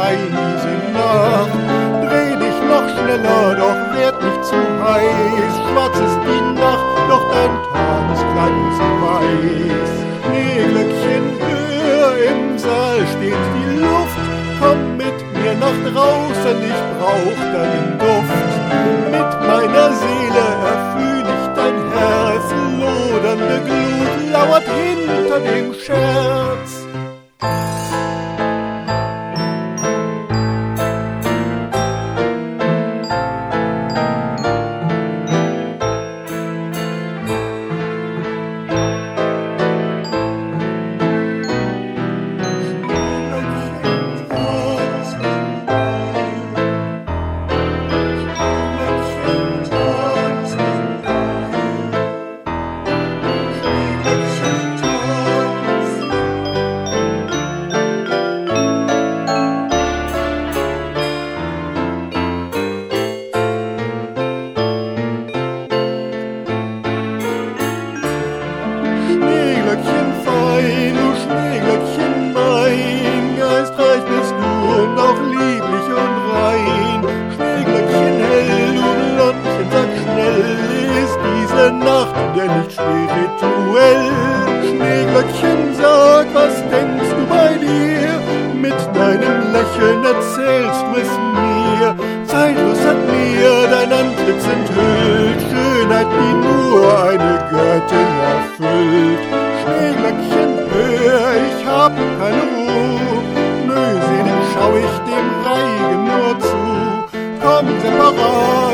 rein diese Nacht. Dreh dich noch schneller, doch werd nicht zu heiß. Schwarz ist die Nacht, doch dein Tageskleid ist weiß. Schneeglöckchen, höher im Saal steht die Luft. Komm mit mir nach draußen, ich brauch deinen Duft. Mit meiner Seele erfühl ich dein Herz. Lodernde Glut lauert hinter dem Scherz. Schneeglöckchen fein, du Schneeglöckchen mein, geistreich bist du und auch lieblich und rein. Schneeglöckchen hell, du Blondchen, sag schnell, ist diese Nacht denn nicht spirituell? Schneeglöckchen, sag, was denkst du bei dir? Mit deinem Lächeln erzählst du es mir. Zeitlos hat mir dein Antlitz enthüllt, Schönheit, die nur eine Göttin erfüllt. Schneeglöckchen, hör, ich hab keine Ruhe, mühselig schau ich dem Reigen nur zu. Komm separat